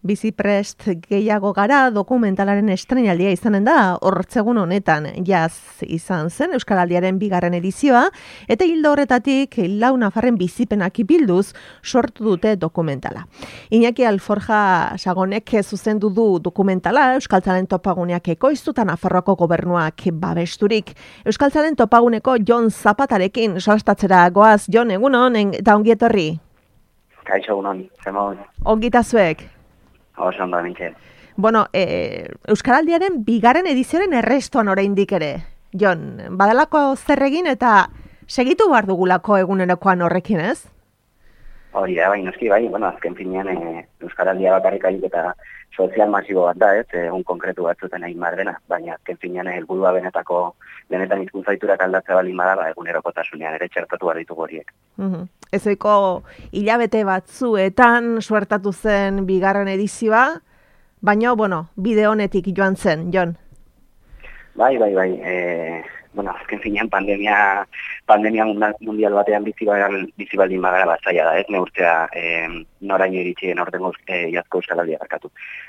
Biziprest gehiago gara dokumentalaren estrenaldia izanen da, hortzegun honetan jaz izan zen Euskaraldiaren 2. edizioa, eta hildo horretatik lau nafarren bizipenak bilduz sortu dute dokumentala. Iñaki Alforja Sagonek zuzendu du dokumentala Euskaltzaren topaguneak ekoiztuta Nafarroako gobernuak babesturik. Euskaltzaren topaguneko Jon Zapatarekin solastatzera goaz. Jon, egunon, eta ongietorri? Kaixo, egunon, zemon. Ongitazuek? Oso ondo, nintxe. Bueno, Euskaraldiaren 2. edizioaren errestoan oraindik ere. Jon, badalako zer egin eta segitu behar dugulako egunerokoan horrekin, ez? Hori da, noski, bueno, azken finean Euskaraldia bakarrik eta sozial masibo bat da, ez, egun konkretu batzuten egin madrena, baina azken finean helburua benetan hizkuntzaiturak aldatzea baldin bada, egunerokotasunean ere txertatu behar ditugu horiek. Ezoiko hilabete batzuetan suertatu zen 2. edizioa, baina, bide honetik joan zen, Jon. Bai. Bueno, azken finean pandemia mundial batean bizi baldin bagara bat zaila da, ez, neurtzea noraino iritsi aurtengo iazko Euskaraldia barkatu.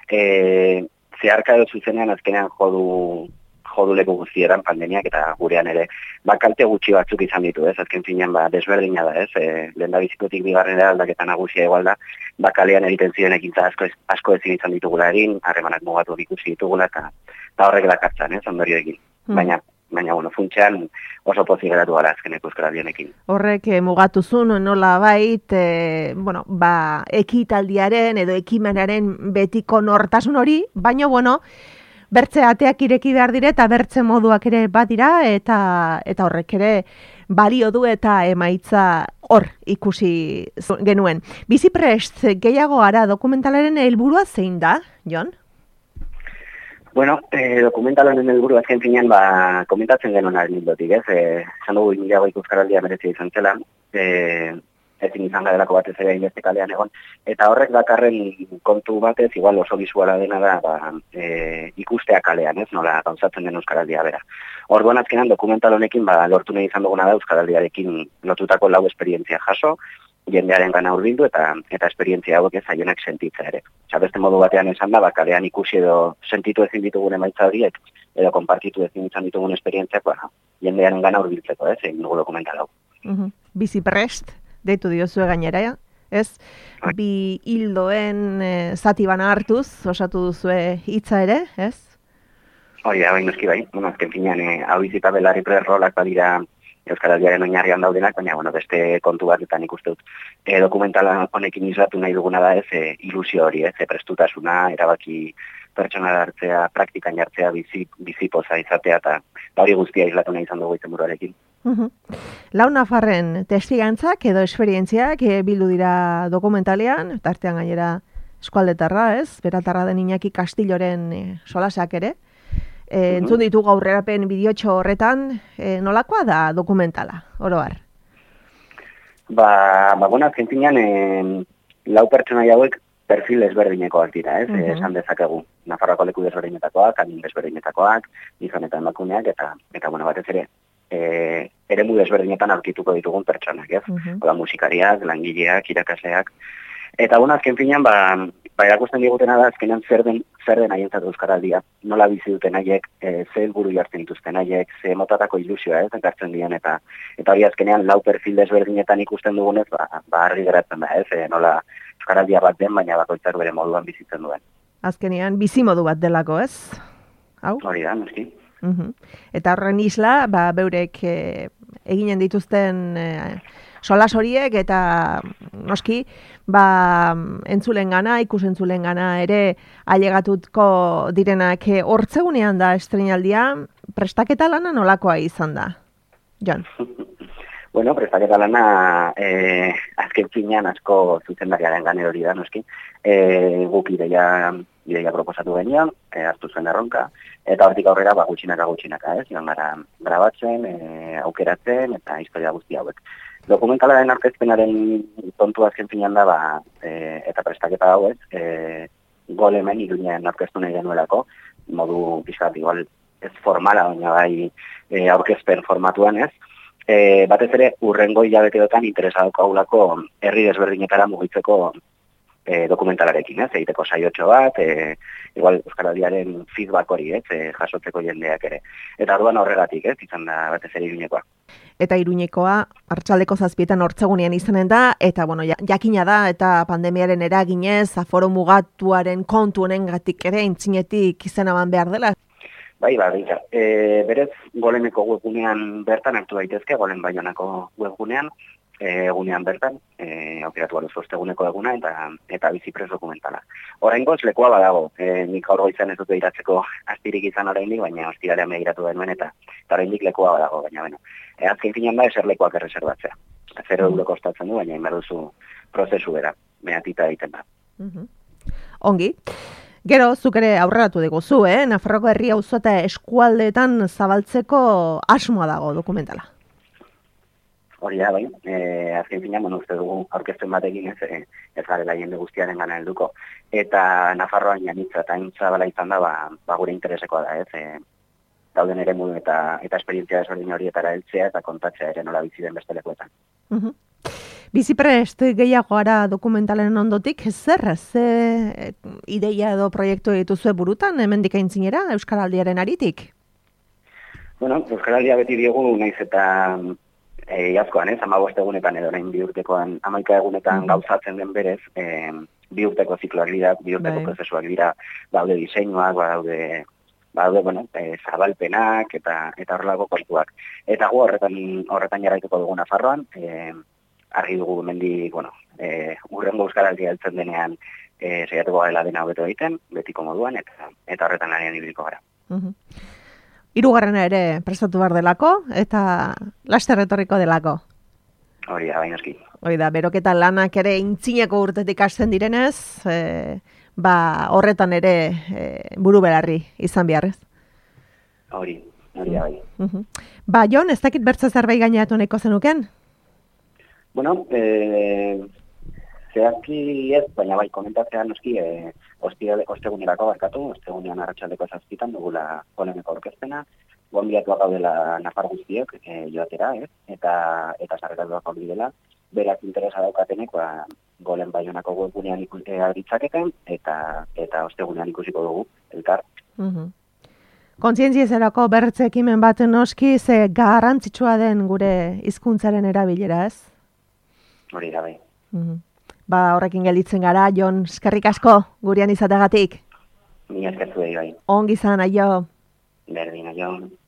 Zeharka edo zuzenean azkenean jodu leku guztieran pandemiak eta gurean ere kalte gutxi batzuk izan ditu, ez, azken finean desberdina da, ez, lehendabizikotik 2. aldaketa nagusia igual da, kalean egiten ziren ekintza asko ezin izan ditugula egin, harremanak mugatu ikusi ditugula eta horrek dakartzan, ez, ondorioekin. Baina, funtsean oso pozik geratu gara azkeneko Euskaraldienekin. Horrek mugatu zuen nola bait, ekitaldiaren edo ekimenaren betiko nortasun hori, baina, bertze ateak ireki behar dire eta bertze moduak ere badira eta horrek ere balio du eta emaitza hor ikusi genuen. Biziprest gehiago gara dokumentalaren helburua zein da, Jon? Bueno, dokumentalaren helburua azken finean komentatzen genuen hildotik, ez? Esan dugu 2020 Euskaraldia merezia izan zela, ezin izan garelako batez ere hainbeste kalean egon, eta horrek dakarren kontu batez, igual oso bisuala dena da, ikustea kalean, ez? Nola gauzatzen den Euskaraldia bera. Orduan azkenan dokumental honekin lortu nahi izan duguna da Euskaraldiarekin lotutako 4 esperientzia jaso, jendearen gana hurbildu eta esperientzia hauek ez zaionak sentitza ere. Beste modu batean esan da, kalean ikusi edo sentitu ezin ditugun emaitza horiek, edo konpartitu ezin izan ditugun esperientziak, jendearen gana hurbiltzeko, ez, egin dugu dokumental hau. Biziprest, deitu diozue gainera, ez? 2 hildoen zati bana hartuz, osatu duzue hitza ere, ez? Hori da, noski bai. Azken finean, hau bizita belarri prerrolak badira Euskaraldiaren oinarrian daudenak, baina, beste kontu batetan ikuste dut. Dokumentala honekin islatu nahi duguna da, ez, ilusio hori, ez, prestutasuna, erabaki pertsona hartzea, praktikan jartzea, bizipoza izatea, eta hori guztia islatu nahi izan dugu izenburuarekin. Lau nafarren testigantzak edo esperientziak bildu dira dokumentalean, tartean gainera eskualdetarra, ez, beratarra den Iñaki Castilloren solasak ere. Entzun ditugu aurrerapen bideotxo horretan, nolakoa da dokumentala, oro har? Azken finean, lau pertsona hauek perfil ezberdinekoak dira, ez? Esan dezakegu, Nafarroako leku desberdinetakoak, adin desberdinetakoak, gizon eta emakumeak, eta batez ere, eremu desberdinetan aurkituko ditugun pertsonak, ez? Musikariak, langileak, irakasleak. Eta azken finean, erakusten digutena da, azkenean zer den haientzat Euskaraldia, nola bizi duten haiek, ze helburu jartzen dituzten haiek, ze motatako ilusioa, ez, ekartzen dian, eta hori azkenean lau perfil desberdinetan ikusten dugunez, argi geratzen da, ez, nola Euskaraldia bat den, baina bakoitzak bere moduan bizitzen duen. Azkenean, bizimodu bat delako, ez? Hau? Hori da, noski. Eta horren isla, beurek eginen dituzten solas horiek eta noski, entzulengana, ikusentzulengana ere ailegatuko direnak hortzegunean da estrenaldia, prestaketa lana nolakoa izan da, Jon? Prestaketa lana azken finean asko zuzendariaren gane hori da, noski. Guk ideia proposatu genion, hartu zuen erronka, eta hortik aurrera gutxinaka, ez? Joan gara grabatzen, aukeratzen, eta historia guzti hauek. Dokumentalaren aurkezpenaren tontu azken finean da, eta prestaketa hauez, gol hemen Iruñen aurkeztu nahi genuelako, modu pixkat igual ez formala, baina bai aurkezpen formatuan ez. Batez ere, urrengo hilabeteotan interesaduko haulako herri desberdinetara mugitzeko dokumentalarekin, egiteko saiotxo bat, igual Euskaraldiaren feedback hori, jasotzeko jendeak ere. Eta orduan horregatik, izan da batez ere Iruñekoa. Eta Iruñekoa arratsaldeko 7 hortzegunean izanen da, eta bueno, jakina da, eta pandemiaren eraginez, aforo mugatuaren kontu honengatik ere, intzinetik izena eman behar dela. Bai, berez Goleneko webgunean bertan hartu daitezke, Golen Baionako webgunean, egunean bertan, aukeratu baluzu osteguneko eguna eta bizipres dokumentala. Oraingoz lekua badago, nik gaur goizan ez dut behiratzeko astirik izan oraindik, baina ostiralean behiratu denuen eta oraindik lekua badago, baina bueno. Azken finean da eserlekuak erreserbatzea. 0 euro kostatzen du, baina inberduzu prozesu bera, mehatita egiten da. Ongi. Gero, zuk ere aurreratu diguzu, Nafarroko herri auzo eta eskualdeetan zabaltzeko asmoa dago dokumentala. Hori da, bai, azken finean, uste dugu aurkezten batekin ez garela jende guztiaren gana helduko. Eta Nafarroan janitza eta intzabala izan da, gure interesekoa da, dauden ere modu eta esperientzia desberdin horietara heltzea eta kontatzea ere nola bizi den beste lekuetan. Biziprest gehiago gara dokumentalen ondotik, ze ideia edo proiektu dituzue burutan, hemendik aintzinera, Euskaraldiaren aritik? Bueno, Euskaraldia beti diogu, naiz eta iazkoan, 15 egunetan edo orain 2 urtekoan, 11 egunetan gauzatzen den berez, 2 urteko zikloak dira, 2 urteko prozesuak dira, daude diseinuak, bueno, zabalpenak eta horrelako kontuak. Eta gu horretan jarraituko dugu Nafarroan, argi dugu mendik, bueno, urrengo Euskaraldia heltzen denean saiatuko garela dena hobeto egiten, betiko moduan, eta horretan lanean ibiliko gara. 3. ere prestatu behar delako, eta laster etorriko delako. Hori da, bainoski. Hori da, beroketa lanak ere intzineko urtetik hasten direnez, horretan ere buru belarri izan beharrez. Hori da, bai. Jon, ez dakit bertza zerbait gaineratu nahiko zenuken? Bueno, zehazki ez, baina bai komentatzea noski ostegunerako ostegunean arratsaldeko 7 dugula Goleneko aurkezpena, gonbidatuak gaudela Nafar guztiok joatera, eta sarreratuak hori dela, berak interesa daukatenek, Golen Baionako webgunean ditzaketen, eta ostegunean ikusiko dugu, elkar. Kontzientziazerako bertze ekimen baten noski, ze garrantzitsua den gure hizkuntzaren erabilera, ez? Hori da, bai. Horrekin gelditzen gara, Jon, eskerrik asko gurean izateagatik. Ni eskertu bai. Ongi izan, aio. Berdin, aio.